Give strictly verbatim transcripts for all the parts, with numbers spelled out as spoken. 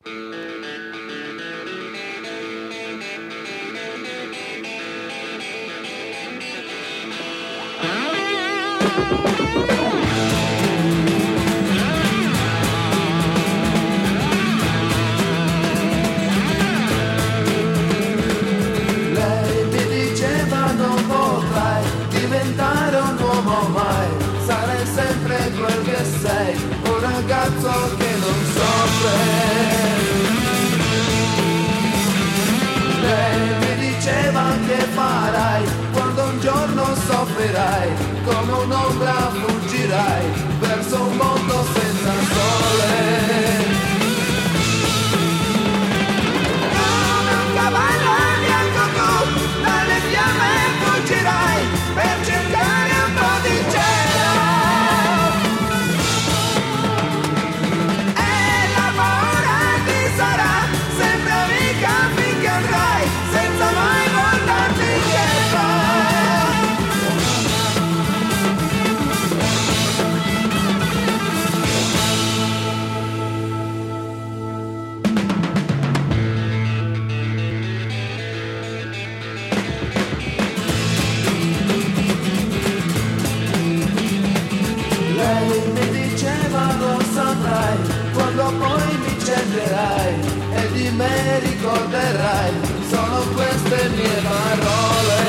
Lei mi diceva non potrai diventare un uomo mai, sarai sempre quel che sei, un ragazzo che non soffre. Lei mi diceva che farai quando un giorno soffrirai, come un'ombra fuggirai verso un mondo senza sole. Come un cavallo bianco tu dalle fiamme fuggirai per cercare un po' di cielo. E la paura ti sarà sempre amica finché andrai senza mai voltarti indietro. Lei mi diceva non saprai quando poi mi cercherai e di me ricorderai, sono queste mie parole.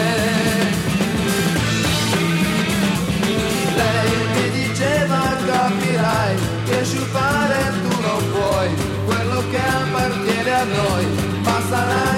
Lei mi diceva capirai che sciupare tu non puoi quello che appartiene a noi, ma sarà